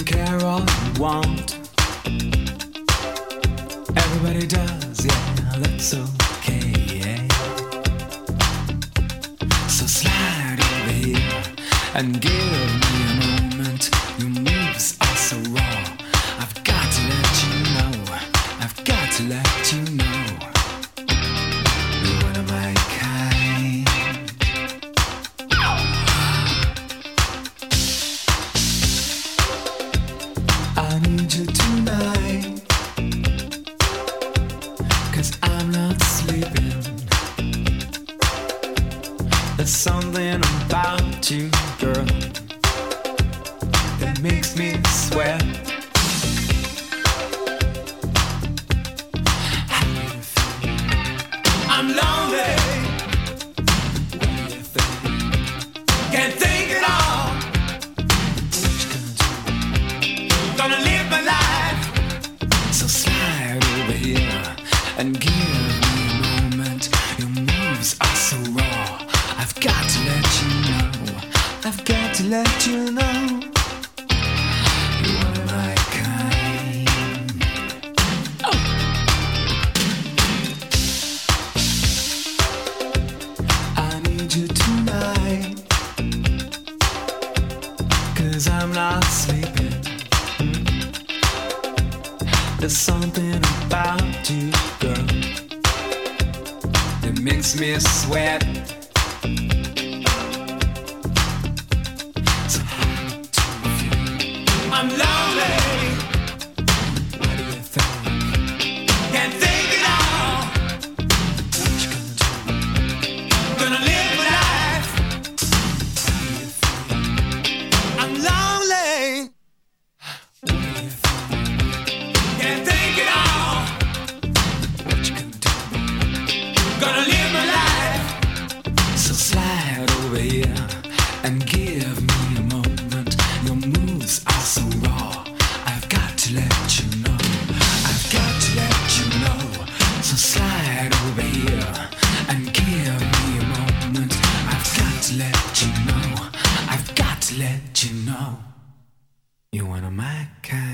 care all you want. Everybody does, yeah, that's okay, yeah. So slide over here and give me a moment. Your moves are so raw. I've got to let you know. I've got to let you know. You're one of my kind. I need you tonight, 'cause I'm not sleeping. There's something about you, girl, that makes me sweat. I'm lonely. What do you think? Can't think at all. What you gonna do? Gonna live my life. So slide over here and give me a moment. Your moves are so raw. I've got to let you know. I've got to let you know. You're one of my kind. Oh. I need you tonight, 'cause I'm not sleeping. There's something about you, girl, that makes me sweat. So hard to feel. I'm lonely. What do you think? Can't think at all. What you gonna do? Gonna live my life. How do you feel? I'm lonely. What do you think? Can't think at all. What you gonna do? Gonna live my life. So slide over here and give me a moment. Your moves are so raw. I've got to let you know. I've got to let you know. So slide over here and give me a moment. I've got to let you know. I've got to let you know. You're one of my kind.